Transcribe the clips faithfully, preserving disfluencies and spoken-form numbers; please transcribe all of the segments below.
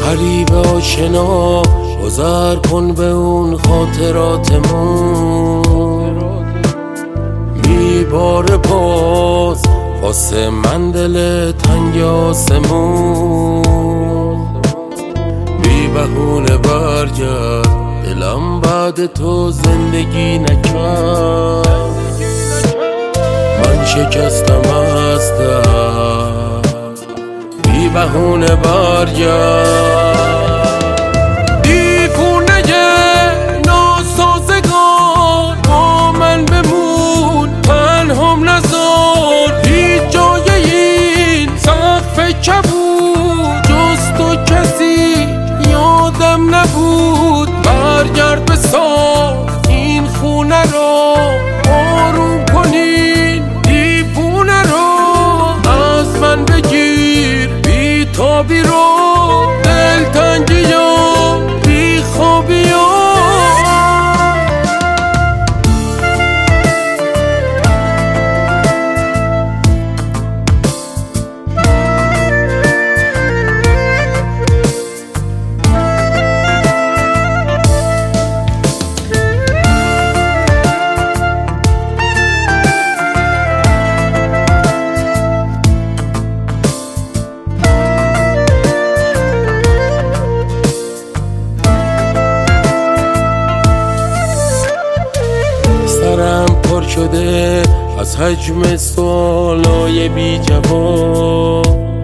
غریب آشنا گذر کن به اون خاطراتمون، میباره باز واسه من دل تنگ آسمون. بی بهونه برگرد دلم بعد تو زندگی نکرد، من شکستم از دست. بی بهونه برگرد، دیوونه ناسازگار با من بمون، تنهام نذار هیچ جای این سقف کبود، جز تو کسی یادم نبود. برگرد به ساز این خونه رو، آروم کنین دیوونه رو، از من بگیر بی تابی رو، دلتنگی و بی خوابی و سرم پر شده از حجم سوالای بی جواب،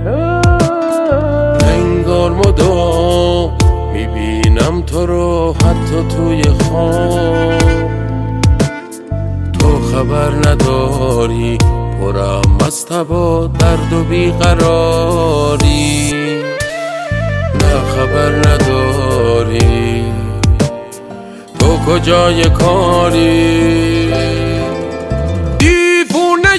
انگار مدام میبینم تو رو حتی توی خواب. تو خبر نداری پرم از تب درد و بیقراری، نه خبر نداری تو کجای کاری. دیوونه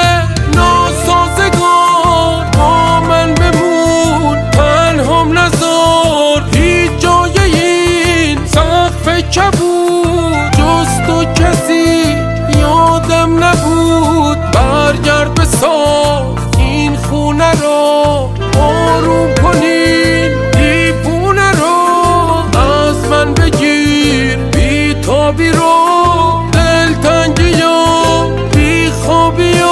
ناسازگار با من بمون، تنهام نذار هیچ جای این سقف کبود، جز تو کسی یادم نبود. برگرد به ساز این خونه رو، آروم کنین دیوونه رو، از من بگیر بی تابی رو، دلتنگی و بی خوابی و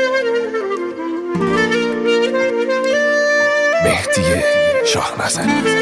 مهدی شاه نظری.